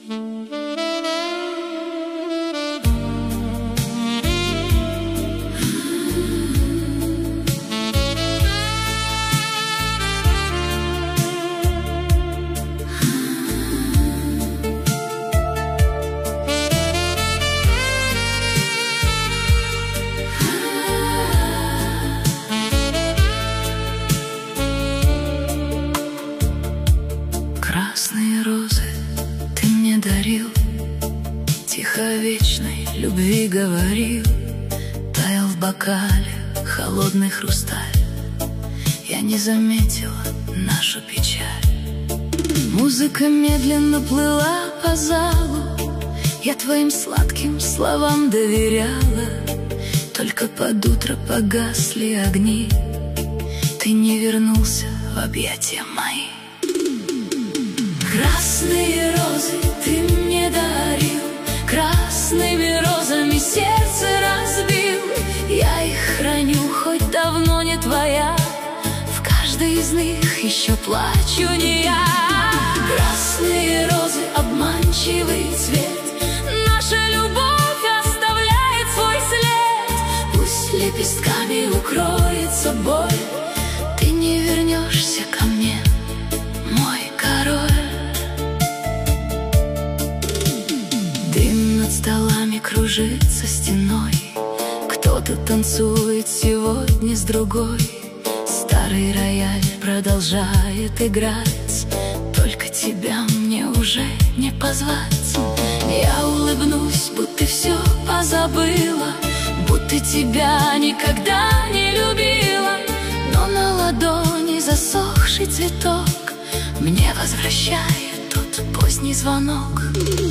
Красные розы ты мне дарил, тихо о вечной любви говорил. Таял в бокале холодный хрусталь, я не заметила нашу печаль. Музыка медленно плыла по залу, я твоим сладким словам доверяла. Только под утро погасли огни, ты не вернулся в объятия мои. Красные розы ты мне дарил, красными розами сердце разбил. Я их храню, хоть давно не твоя, в каждой из них еще плачу не я. Красные розы, обманчивый цвет, наша любовь оставляет свой след. Пусть лепестками укроется боль, ты не вернешься ко мне, мой король. Дым над столами кружится стеной, кто-то танцует сегодня с другой. Старый рояль продолжает играть, только тебя мне уже не позвать. Я улыбнусь, будто все позабыла, будто тебя никогда не любила. Но на ладони засохший цветок мне возвращает тот поздний звонок.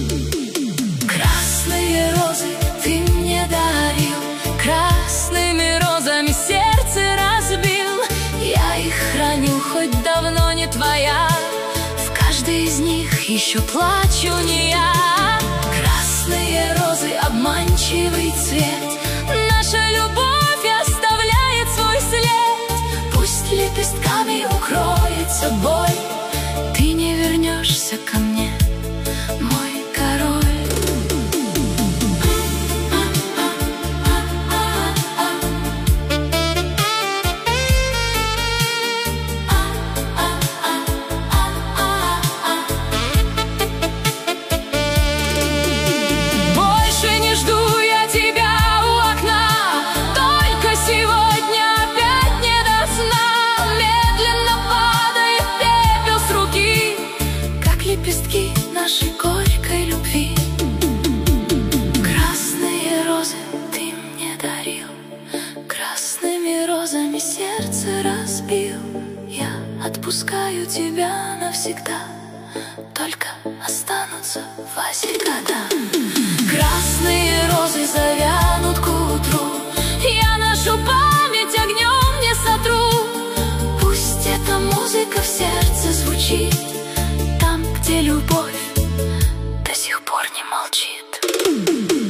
Красные розы ты мне дарил, красными розами сердце разбил. Я их храню, хоть давно не твоя, в каждой из них еще плачу не я. Красные розы, обманчивый цвет, наша любовь оставляет свой след. Пусть лепестками укроется боль, ты не вернешься ко мне, мой король. Лепестки нашей горькой любви. Красные розы ты мне дарил, красными розами сердце разбил. Я отпускаю тебя навсегда, только останутся в вазе года. Красные розы завянут к утру, я нашу память огнем не сотру. Пусть эта музыка в сердце звучит, где любовь до сих пор не молчит.